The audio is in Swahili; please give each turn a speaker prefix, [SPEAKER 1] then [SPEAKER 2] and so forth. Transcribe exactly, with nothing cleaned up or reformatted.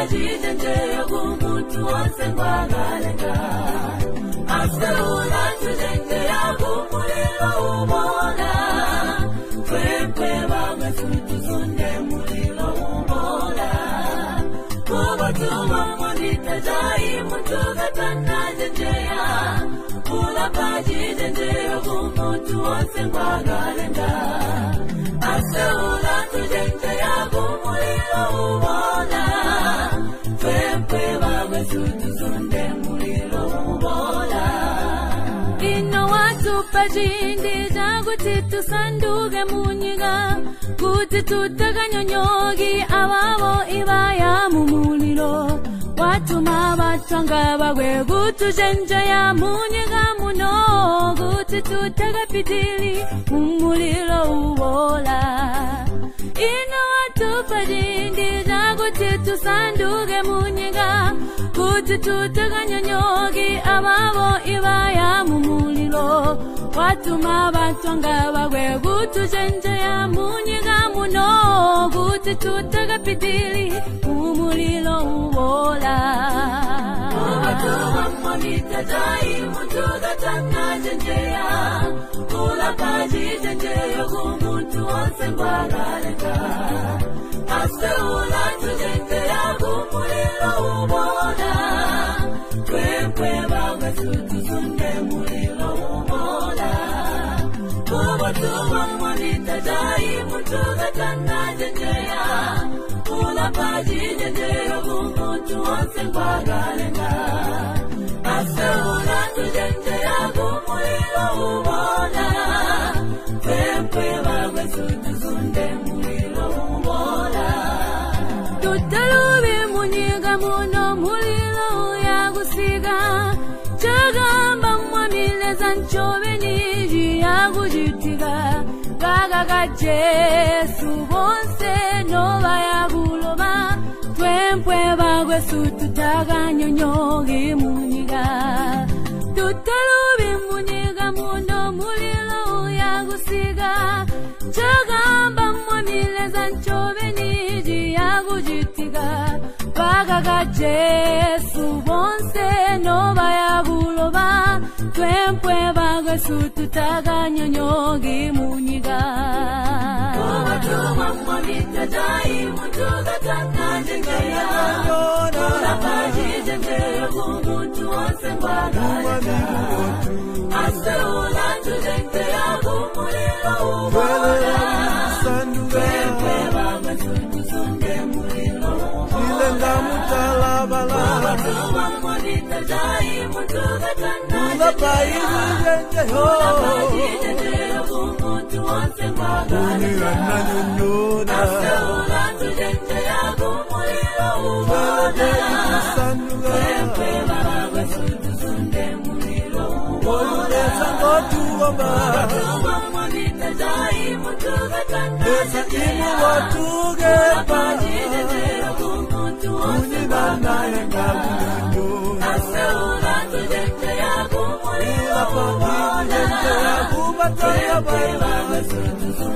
[SPEAKER 1] pajije yogumuntu wose ngwagalenga aseula tujenge yagumulilo umola twekwe bamwe tutuzunde mulilo umola kubatuma monita jai mutuga tanajenjeya ula pajije yogumuntu wose ngwagalenga aseula tujenge yagumulilo umola twekwe bamwe tutuzunde mulilo umola ino watu pajindi jaguti tusanduge munyiga kuti tutaganyonyogi ababo ibaya mumuliro watu mabatanga bagwe gutujenja ya munyiga muno kuti tutagapitili mumuliro ubola ino watu pajindi jaguti tusanduge munyiga kuti tutaganyonyogi ababo ibaya mumuliro watu mabatanga bagwe gutujenja ya munyiga muno kuti tutagapitili mumuliro ubola watu wamonita jai mutuga tanajenjeya ula pajijenjeyo gumuntu wose ngwagalenga aseula tujenge yagumulilo ubola twekwe bamwe tutuzunde mulilo ubola kubatuma monita jai mutuga tanajenjeya ula pajijenjeyo gumuntu wose ngwagalenga aseula tujenge yagumulilo ubola twekwe bamwe tutuzunde mulilo ubola tutalubi munyiga muno mulilo yagusiga chagamba mwamileza nchobe niji yagujitiga gagaga Jesu bonse nova yaguloba twempwe bagwe sututaganyonyogi munyiga tutalubi munyiga muno mulilo yagusiga chagamba mwamileza nchobe niji yagujitiga bagaga Jesu bonse nova yaguloba twempwe bagwe sututaganyonyogi munyiga kubatuma monita jai mutuga tanajenjeya ula pajijenjeyo gumuntu wose ngwagalenga aseula tujenge yagumulilo ubola twekwe bamwe tutuzunde mulilo ubola kubatuma monita jai mutuga tanajenjeya ula pajijenjeyo gumuntu wose ngwagalenga aseula tujenge yagumulilo ubola twekwe bamwe tutuzunde mulilo ubola kubatuma monita jai mutuga tanajenjeya ula pajijenjeyo gumuntu wose ngwagalenga aseula tujenge yagumulilo ubola twekwe bamwe tutuzunde